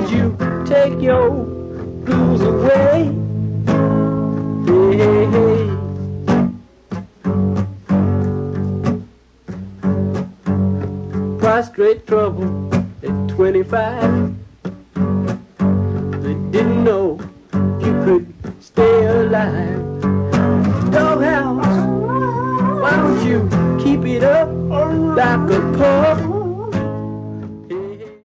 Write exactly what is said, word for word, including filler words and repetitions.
don't you take your blues away? Hey, hey. Prostrate trouble at twenty-five. They didn't know you could stay alive. Doghouse, why don't you keep it up like a pup?